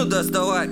Доставай.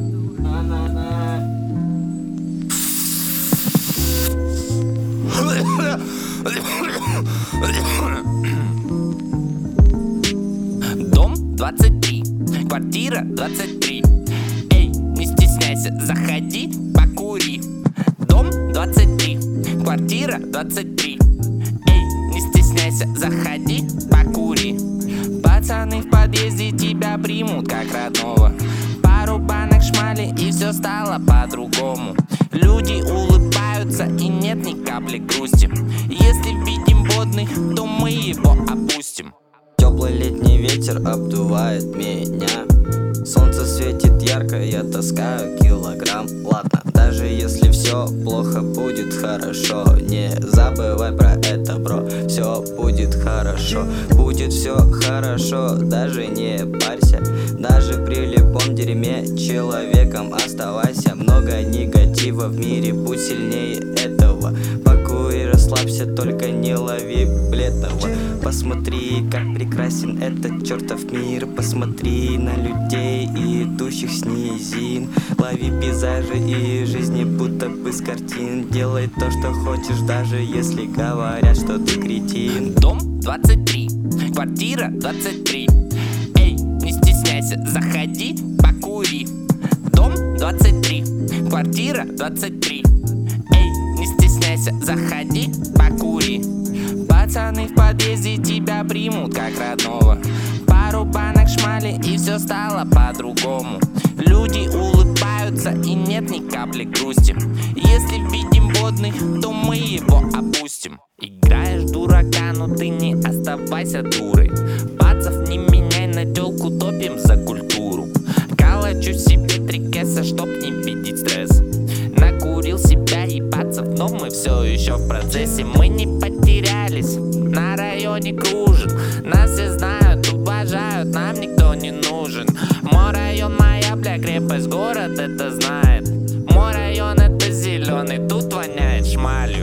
Дом 23, квартира 23. Эй, не стесняйся, заходи, покури. Дом 23, квартира 23. Эй, не стесняйся, заходи, покури. Пацаны в подъезде тебя примут как родного. Пару банок шмали и все стало по-другому. Люди улыбаются и нет ни капли грусти. Если видим водный, то мы его опустим. Теплый летний ветер обдувает меня. Солнце светит ярко, я таскаю килограмм. Ладно, даже если все плохо, будет хорошо. Не забывай про это, бро. Все будет хорошо, будет все хорошо. Даже не парься, даже при любом дерьме человеком оставайся. Много негатива в мире, будь сильнее этого. Пакуй, расслабься, только не лови бледного. Посмотри, как прекрасен этот чертов мир. Посмотри на людей, идущих с низин. Лови пейзажи и жизни будто бы с картин. Делай то, что хочешь, даже если говорят, что ты кретин. Дом 23, квартира 23. Эй, не стесняйся, заходи, покури. Дом 23, квартира 23. Эй, не стесняйся, заходи, покури. Пацаны в подъезде тебя примут как родного. Пару банок шмали и все стало по-другому. Люди улыбаются и нет ни капли грусти. Если видим водный, то мы его опустим. Играешь дурака, но ты не оставайся дурой. Пацав не меняй на тёлку, топим за культуру. Калачу себе 3 кэса, чтоб не видеть стресс. Накурил себя ебаться, но мы все еще в процессе. Мы не потерялись, на районе кружим. Нас все знают, уважают, нам никто не нужен. Мой район моя, бля, крепость, город это знает. Мой район это зеленый, тут воняет шмалью.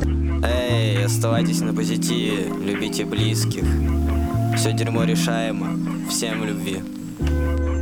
Эй, оставайтесь на позитиве, любите близких. Все дерьмо решаемо, всем любви.